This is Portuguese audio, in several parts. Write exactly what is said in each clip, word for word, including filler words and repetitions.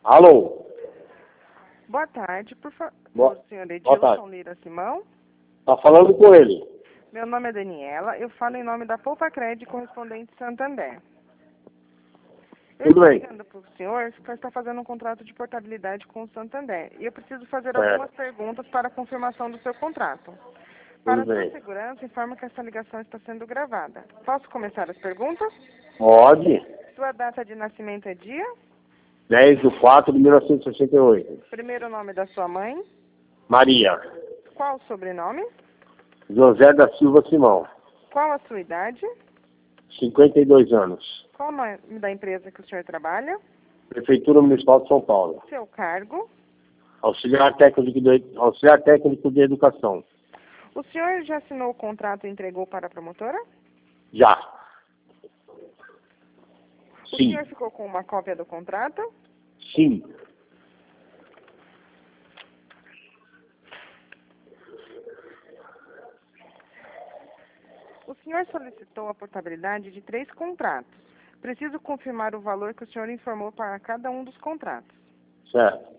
Alô? Boa tarde, por favor, Boa, senhor boa tarde. Edilson Lira Simão. Tá falando com ele. Meu nome é Daniela, eu falo em nome da Poupa Crédito Correspondente Santander. Eu Tudo estou bem. ligando para o senhor, o senhor está fazendo um contrato de portabilidade com o Santander. E eu preciso fazer Certo. algumas perguntas para a confirmação do seu contrato. Para Tudo a sua bem. segurança, informo que essa ligação está sendo gravada. Posso começar as perguntas? Pode. Sua data de nascimento é dia? dez de quatro de mil novecentos e sessenta e oito. Primeiro nome da sua mãe? Maria. Qual o sobrenome? José da Silva Simão. Qual a sua idade? cinquenta e dois anos. Qual o nome da empresa que o senhor trabalha? Prefeitura Municipal de São Paulo. Seu cargo? Auxiliar técnico de, auxiliar técnico de educação. O senhor já assinou o contrato e entregou para a promotora? Já. O Sim. senhor ficou com uma cópia do contrato? Sim. O senhor solicitou a portabilidade de três contratos. Preciso confirmar o valor que o senhor informou para cada um dos contratos. Certo.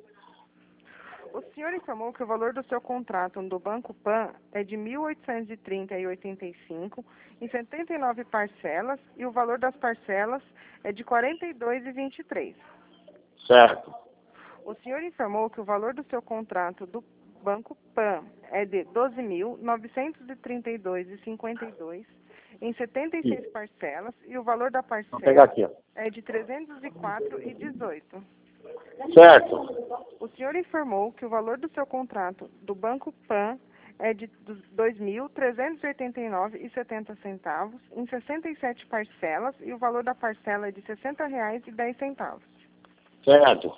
O senhor informou que o valor do seu contrato do Banco Pan é de mil oitocentos e trinta reais e oitenta e cinco centavos em setenta e nove parcelas e o valor das parcelas é de quarenta e dois reais e vinte e três centavos. Certo. O senhor informou que o valor do seu contrato do Banco Pan é de doze mil novecentos e trinta e dois reais e cinquenta e dois centavos em setenta e seis Sim. parcelas e o valor da Vou pegar parcela aqui, ó. é de trezentos e quatro reais e dezoito centavos. Certo. O senhor informou que o valor do seu contrato do Banco Pan é de dois mil trezentos e oitenta e nove reais e setenta centavos em sessenta e sete parcelas e o valor da parcela é de sessenta reais e dez centavos. Certo.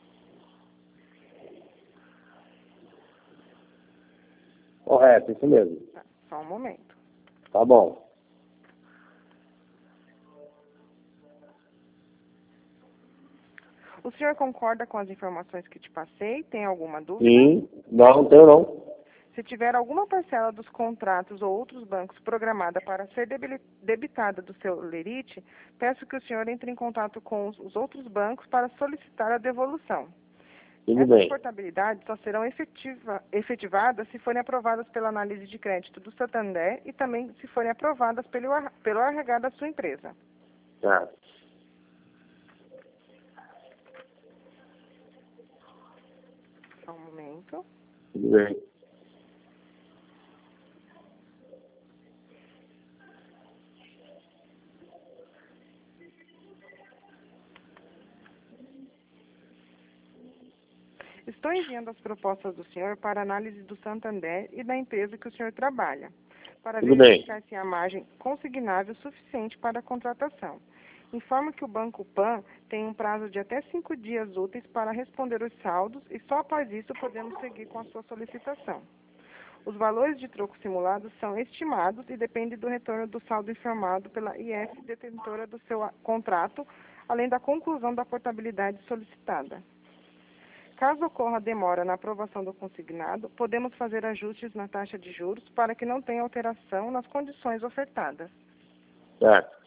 Correto, isso mesmo. Tá, só um momento. Tá bom. O senhor concorda com as informações que te passei? Tem alguma dúvida? Sim. Não, não tenho não. Se tiver alguma parcela dos contratos ou outros bancos programada para ser debili- debitada do seu lerite, peço que o senhor entre em contato com os, os outros bancos para solicitar a devolução. Tudo Essas bem. portabilidades só serão efetiva, efetivadas se forem aprovadas pela análise de crédito do Santander e também se forem aprovadas pelo, ar- pelo R H da sua empresa. Certo. Só um momento. Tudo bem. Estou enviando as propostas do senhor para análise do Santander e da empresa que o senhor trabalha, para Tudo bem. verificar se há margem consignável suficiente para a contratação. Informo que o Banco Pan tem um prazo de até cinco dias úteis para responder os saldos e só após isso podemos seguir com a sua solicitação. Os valores de troco simulados são estimados e dependem do retorno do saldo informado pela I F detentora do seu a- contrato, além da conclusão da portabilidade solicitada. Caso ocorra demora na aprovação do consignado, podemos fazer ajustes na taxa de juros para que não tenha alteração nas condições ofertadas. Certo.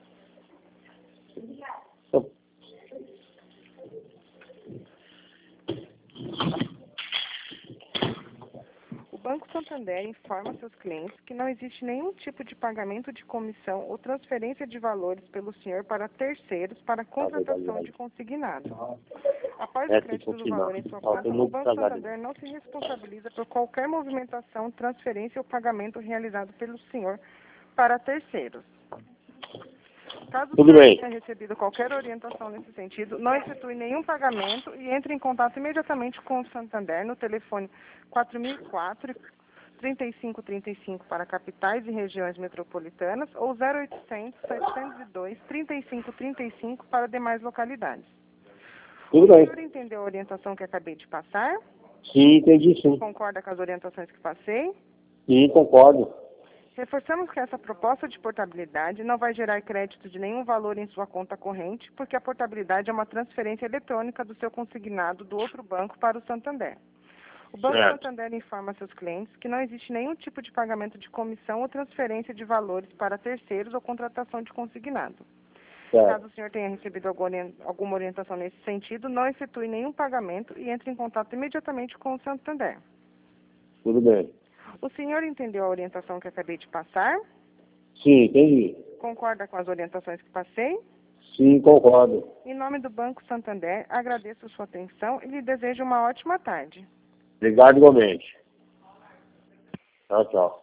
O Banco Santander informa seus clientes que não existe nenhum tipo de pagamento de comissão ou transferência de valores pelo senhor para terceiros para contratação de consignado. Após o É, crédito tem do que valor em sua Ó, conta, tem o muito Banco trabalho. Santander não se responsabiliza por qualquer movimentação, transferência ou pagamento realizado pelo senhor para terceiros. Caso o Tudo senhor bem. tenha recebido qualquer orientação nesse sentido, não efetue nenhum pagamento e entre em contato imediatamente com o Santander no telefone quatro mil e quatro, trinta e cinco trinta e cinco para capitais e regiões metropolitanas ou zero oitocentos, setecentos e dois, trinta e cinco trinta e cinco para demais localidades. Tudo O bem. senhor entendeu a orientação que acabei de passar? Sim, entendi sim. Concorda com as orientações que passei? Sim, concordo. Reforçamos que essa proposta de portabilidade não vai gerar crédito de nenhum valor em sua conta corrente, porque a portabilidade é uma transferência eletrônica do seu consignado do outro banco para o Santander. O Banco Certo. Santander informa a seus clientes que não existe nenhum tipo de pagamento de comissão ou transferência de valores para terceiros ou contratação de consignado. Certo. Caso o senhor tenha recebido alguma orien- alguma orientação nesse sentido, não efetue nenhum pagamento e entre em contato imediatamente com o Santander. Tudo bem. O senhor entendeu a orientação que acabei de passar? Sim, entendi. Concorda com as orientações que passei? Sim, concordo. Em nome do Banco Santander, agradeço sua atenção e lhe desejo uma ótima tarde. Obrigado igualmente. Tchau, tchau.